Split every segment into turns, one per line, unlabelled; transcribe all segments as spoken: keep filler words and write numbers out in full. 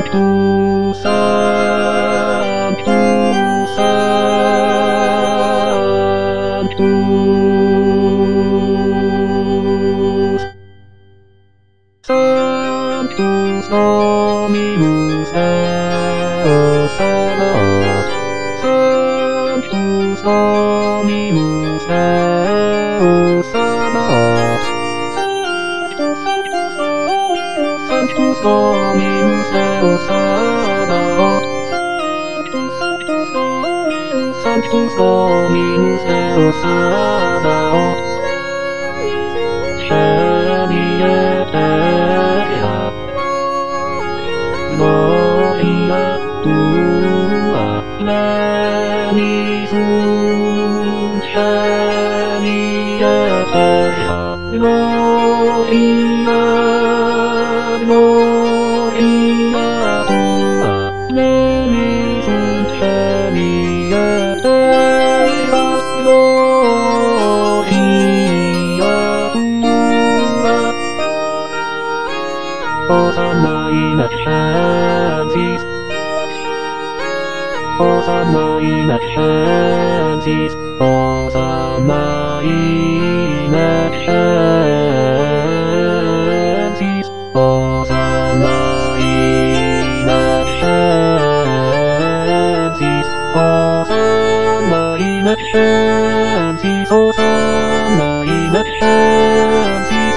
Santo, Santo, Santo, Santus Dominus Deus Sabaoth, Santus Dominus Deus Sabaoth, Sanctus Dominus Deus Sabaoth, Sanctus Dominus Deus Sabaoth, Sceni et Eria, Gloria Tua, Leni sunt Sceni et Eria, Gloria, Gloria Tua, Leni sunt Sceni et Eria, Gloria Tua. Hosanna in excelsis, Hosanna in excelsis, Hosanna in excelsis, Hosanna in excelsis, Hosanna in excelsis, Hosanna in excelsis.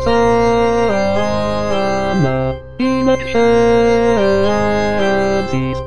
Hosanna in excelsis.